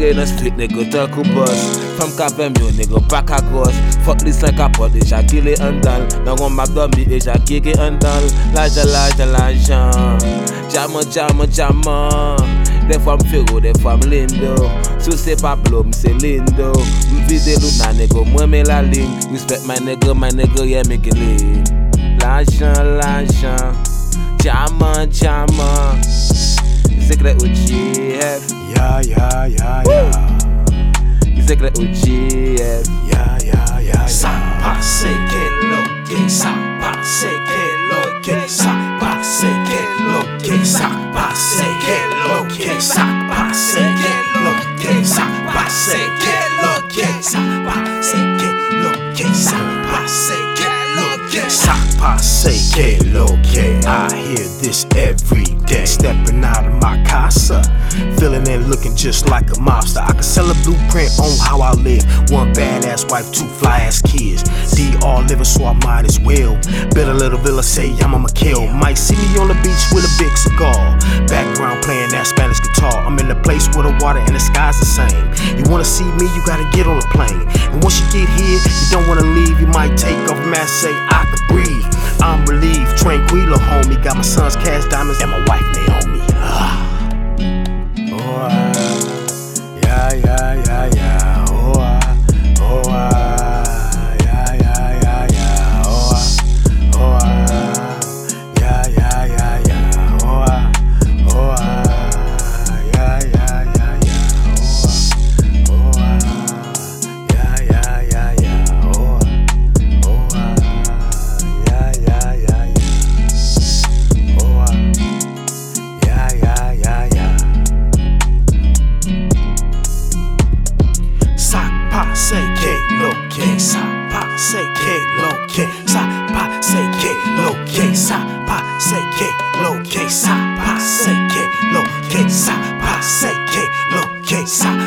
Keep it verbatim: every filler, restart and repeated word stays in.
Tire nan split nègre tan kou boss. Femme ka vem yo nègre back à gauche. Fuck this like a pot déjà qu'il est en dans. Dans mon map dormi déjà qu'il est en dans. L'argent, l'argent, l'argent. Diamant, diamant, diamant. Des fois m'fero, des fois m'lindo. Sous c'est pas bleu, c'est lindo. M'vide luna nègre, moi mais la ligne. Respect my nègre, my nègre, yeah make it lean. L'argent, l'argent. Diamant, diamant. Secret O G F. Yeah, yeah, yeah, yeah. Secret O G F. Yeah, yeah, yeah, Ça yeah. passe que lo que ça passe que lo que ça passe que lo que ça passe que lo que ça passe que lo que ça passe que lo que ça passe que lo que ça passe que lo que ça Passe que lo que. I hear this every day. Stepping out of my casa, feeling and looking just like a mobster. I can sell a blueprint on how I live. One badass wife, two fly ass kids. D R living, so I might as well build a little villa, say I'm a kill. Might see me on the beach with a big cigar. Background playing that Spanish guitar. I'm in a place where the water and the sky's the same. You wanna see me, you gotta get on a plane. And once you get here, you don't wanna leave. You might take off a mask, say I could breathe. I'm relieved, tranquilo, homie. Got my son's cash diamonds and my wife Naomi. Ah. Oh, ah. Yeah, yeah, yeah, yeah. Oh, ah. Oh, ah. Yeah, yeah, yeah, yeah. Oh, ah. Oh, ah. Yeah, yeah, yeah, yeah. Oh, ah. Oh, ah. Yeah, yeah, yeah, yeah. Oh, ah. Oh, ah. Yeah, yeah, yeah, yeah. Oh, ah. Oh, ah. Yeah, yeah, yeah, yeah. Oh, ah. Yeah, yeah, yeah, yeah. ça passe que lo que ça passe que lo que ça passe que lo que ça passe que lo que ça passe que lo que ça passe que lo que ça